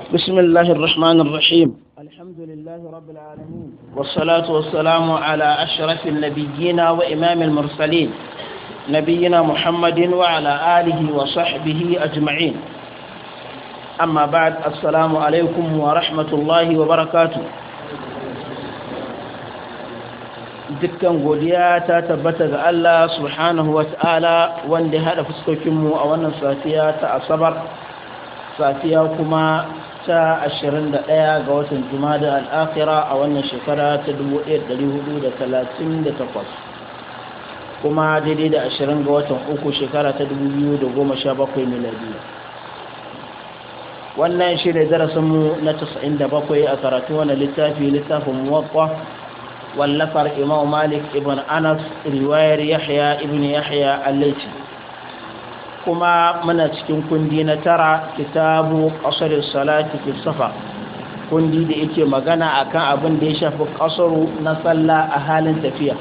بسم الله الرحمن الرحيم. الحمد لله رب العالمين، والصلاة والسلام على أشرف النبيين وإمام المرسلين نبينا محمد وعلى آله وصحبه أجمعين. أما بعد، السلام عليكم ورحمة الله وبركاته. dukkan godiya ta tabbata ga Allah subhanahu wa ta'ala wanda ya haɗa fuskokinmu a wannan safiya ta asabar, safiya kuma ta 21 ga watan Jumada al-Akhira a wannan shekara ta 1438, kuma daidai da 20 ga watan uku shekara ta 2017 miladiya. Wannan shi ne darasinmu na 97 a karatu wannan littafin Muwatta wallafar Imam Malik ibn Anas, riwayar Yahya ibn Yahya al-Laythi. Kuma muna cikin kundi na 9, kitabu qasr as-salati fi safar, kundi da yake magana akan abin da ya shafi qasaru na sallah a halin tafiya.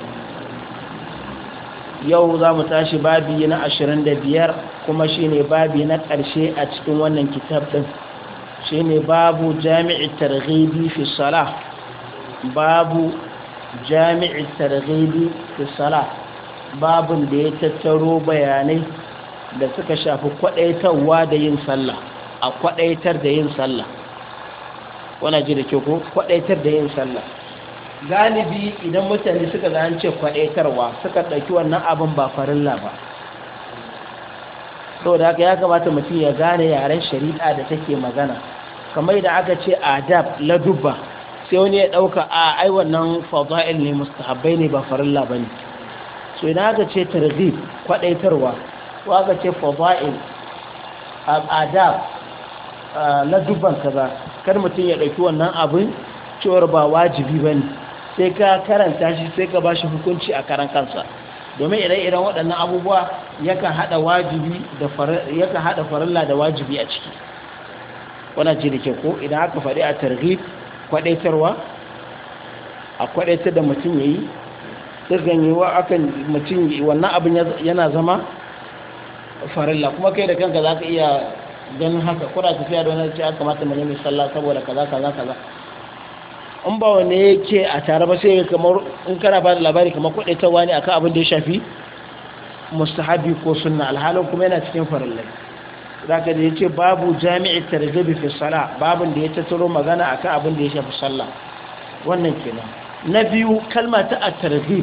Yau za mu tashi babi na 25, kuma shine babi na ƙarshe a cikin wannan kitab din. Shine babu jami'i targhibi fi salah, babu jami'i targhibi fi salah, babun da ya tattaro bayanai da suka shafi kwadaitarwa da yin sallah, a kwadaitar da yin sallah. Wana ji da ke ko kwadaitar da yin sallah. Galibi idan mutane suka ga an ce kwadaitarwa, suka ɗauki wannan abin ba farilla ba. Saboda haka ya kamata mutum ya gane yaren shari'a da take magana. Kamar da aka ce adab ladubba, sai wani ya ɗauka a ai wannan fada'il ne, mustahabbai ne, ba farilla ba ne. So idan aka ce targhib kwadaitarwa, ko aka ce fada'il adab ladubban kaza, kar mutum ya ɗauki wannan abin cewar ba wajibi ba ne, sai ka karanta shi sai ka ba shi hukunci a karan kansa. Domin ire-iren waɗannan abubuwa yakan haɗa farilla da wajibi a ciki. Wannan ce da ke ko idan aka faɗi a targhib kwadaitarwa, a kwadaitar da mutum ya yi, ɗirgan yi wa akan mutum wannan abin yana zama farilla. Kuma kai da kanka za ka iya ganin haka, kuna tafiya da wani ce aka mata mai nemi sallah saboda kaza kaza kaza. In ba wani yake a tare ba, sai kamar in kana ba da labari kamar kwadaitarwa ne akan abin da ya shafi mustahabi ko sunna, alhalin kuma yana cikin farillai. Zaka da yace babu jami'i targhibi fi salah, babun da ya tattaro magana akan abin da ya shafi sallah. Wannan kenan. Na biyu, kalma ta at-targhib,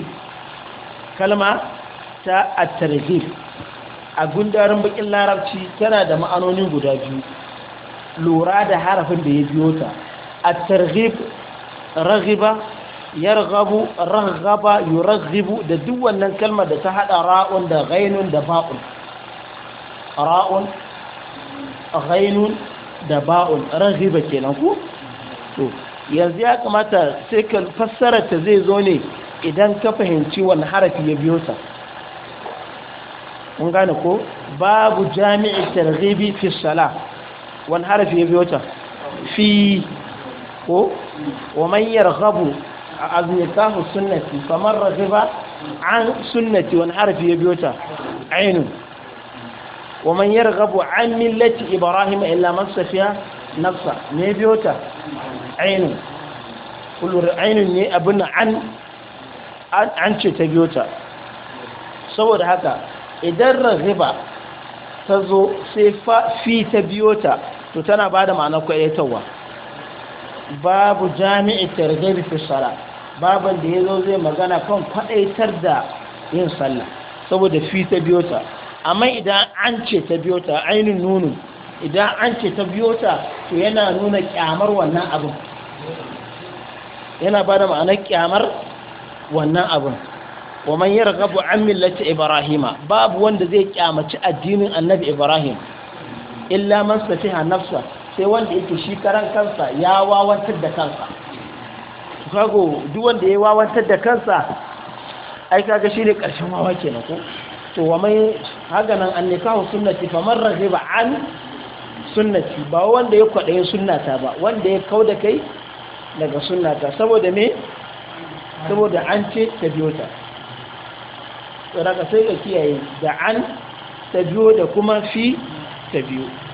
a gundarin bakin larabci tana da ma'anoni guda biyu, lura da harafin da ya biyo ta. At-targhib, raghiba, yarghabu, raghaba, yuraghibu, da duk wannan kalmar da ta hada ra'un da ghainun da ba'un. Ra'un, ghainun da ba'un, raghiba kenan ku. To yanzu ya kamata sai ka fassara ta zai zo ne idan ka fahimci wani harafi ya biyo ta. Mun gane ko babu jami'i targhibi fi salah, wani harafi ya biyo ta fi ko wa man yarghabu aznikahu sunnati faman raghiba an sunnati, wani harafi ya biyo ta ainun. ومن يرغب عن ملة إبراهيم إلا من سفيها نفسه ما بيوتا عين، كل عين ني أبن عن تبيوتا. صور هكا إذا الرغب تزو صفة في تبيوتا تتنا بعد ما نقول يتوا. باب جامع الترغيب في الصلاة، باب اللي يزوي مغانا كون قائتر دا ينصلى صور في تبيوتا. Amma idan an ce ta biyo ta ainihin nunu, idan an ce ta biyo ta to yana nuna kyamar wannan abin, yana ba da ma'anar kyamar wannan abin. Wa man yarghabu an millati ibrahima, babu wanda zai kyamaci addinin annabi ibrahim illa man safiha nafsa, sai wanda yake shi karan kansa ya wawantar da kansa. Kago duk wanda ya wawantar da kansa ai kaga shine karshen wawa kenan ko. To wa mai haka nan an nikahu sunnati faman raghiba an sunnati, ba wanda ya kwaɗayin sunnata ba, wanda ya kauda kai daga sunnata. Saboda me? Saboda an ce ta biyo ta. To daga sai ka kiyaye da an ta biyo da kuma fi ta biyo.